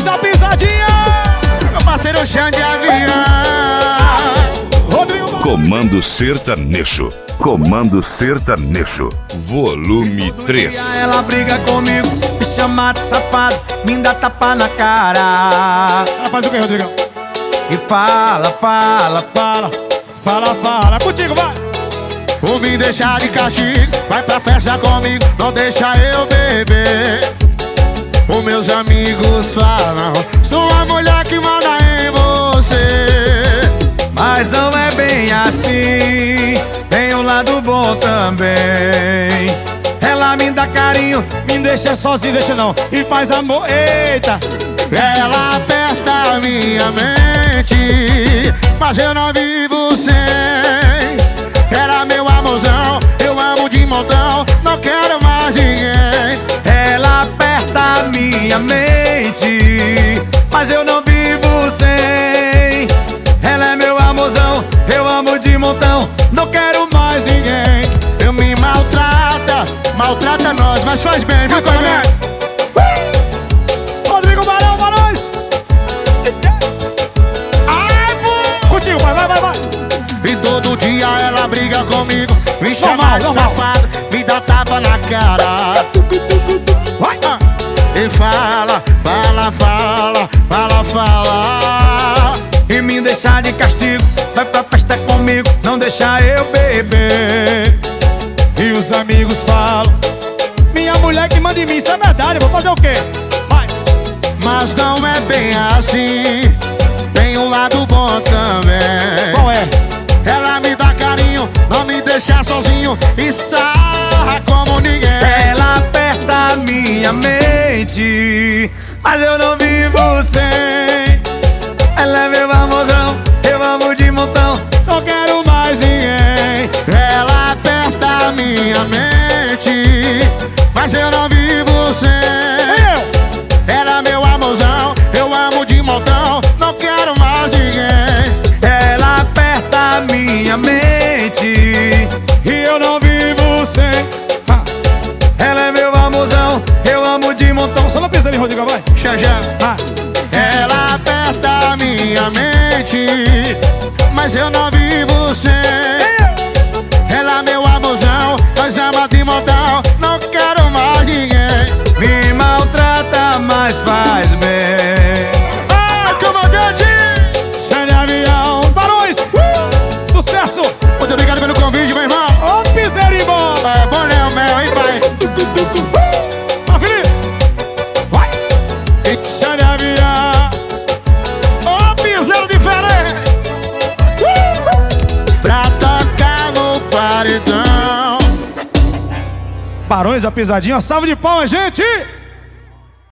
Barões da Pisadinha. Meu parceiro chão de avião. Rodrigo Barões. Comando Sertanejo. Comando Sertanejo. Volume 3. Ela briga comigo, me chama de safado, me dá tapa na cara. Ela faz o que, Rodrigão? E fala, fala, fala. Fala, fala. Contigo, vai. Ou me deixar de castigo, vai pra festa comigo, não deixa eu beber. Os meus amigos falam, sou a mulher que manda em você. Mas não é bem assim, tem um lado bom também. Ela me dá carinho, Me deixa sozinho, deixa não. E faz amor, eita. ela aperta minha mente, mas eu não vivo sem. Era meu amorzão, eu amo de montão, não quero mais ninguém. Ela aperta minha mente, mas eu não vivo sem. Ela é meu amorzão, eu amo de montão, não quero mais ninguém. Eu me maltrata, maltrata nós, mas faz bem, viu, Coronel? Rodrigo Barão, Barões. Ai, pô! Contigo, vai, vai, vai, vai. E todo dia ela briga comigo, me chama Normal, de normal. safado, me dá tapa na cara. Vai. E fala, fala, fala, fala, fala. E me deixar de castigo, vai pra festa comigo, não deixa eu beber. E os amigos falam, minha mulher que manda em mim, isso é verdade, eu vou fazer o quê? Vai. Mas não é bem assim, tem um lado bom também. Qual é? Ela me dá carinho, não me deixa sozinho e sarra como ninguém. Ela aperta minha mente, mas eu não vivo sem. Ela é meu amorzão, eu amo de montão, Não quero mais ninguém. ela aperta minha mente, mas eu não vivo sem. Ela é meu amorzão, eu amo de montão, não quero mais ninguém. Ela aperta minha mente, E eu não vivo sem. ela é meu amorzão, eu amo de montão. Só não pisa ali, Rodrigo, vai. Xanjá. Ah. Ela aperta minha mente, mas eu não vivo sem. Ela é meu amorzão, nós ama de montão, não quero mais ninguém. Me maltrata, mas faz bem. Ah, comandante! Chão de avião. Barões. Sucesso. Muito obrigado pelo convite, meu irmão. Ô, piseirinho bom. É bom, né, o mel, hein, pai? Pra Felipe. Vai. Chão de avião. Ô, piseiro diferente! Pra tocar no paredão. Barões da Pisadinha. Salve de palmas, gente.